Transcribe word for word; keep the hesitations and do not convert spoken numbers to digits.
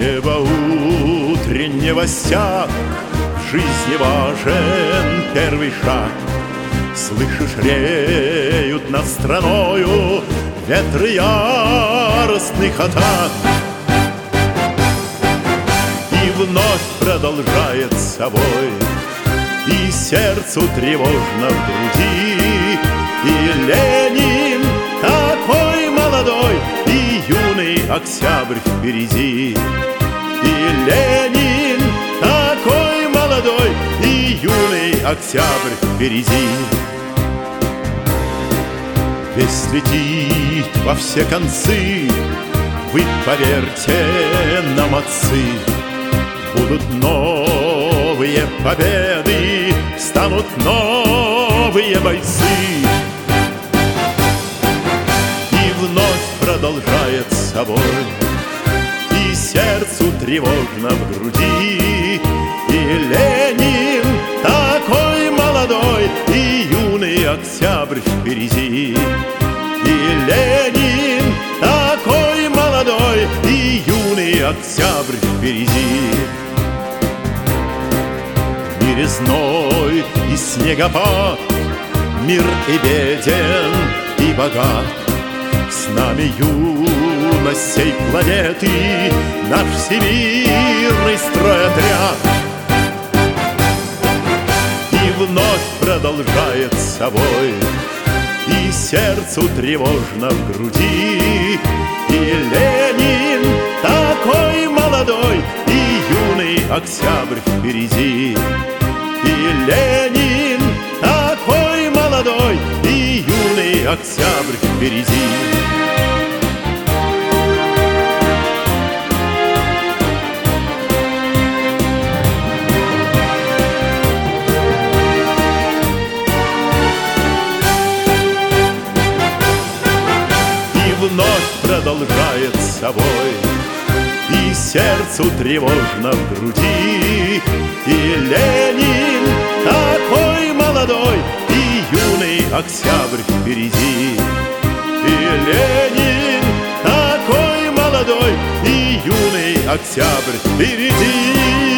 Ибо утреннего стяг в жизни важен первый шаг. Слышишь, реют над страною ветры яростных атак. И вновь продолжает собой, и сердцу тревожно в груди. И Ленин такой молодой, и юный октябрь впереди. И Ленин такой молодой, и юный октябрь впереди. Весь летит во все концы, вы поверьте нам, отцы. Будут новые победы, станут новые бойцы. И вновь продолжает собой, и сердцу тревожно в груди. И Ленин такой молодой, и юный октябрь впереди. И Ленин такой молодой, и юный октябрь впереди. В мире зной и снегопад, мир и беден, и богат. С нами юность сей планеты, наш всемирный стройотряд. И вновь продолжает собой, и сердцу тревожно в груди. И Ленин такой молодой, и юный октябрь впереди. И Ленин такой молодой, и юный октябрь впереди. Вновь продолжает собой, и сердцу тревожно в груди. И Ленин такой молодой, и юный октябрь впереди. И Ленин такой молодой, и юный октябрь впереди.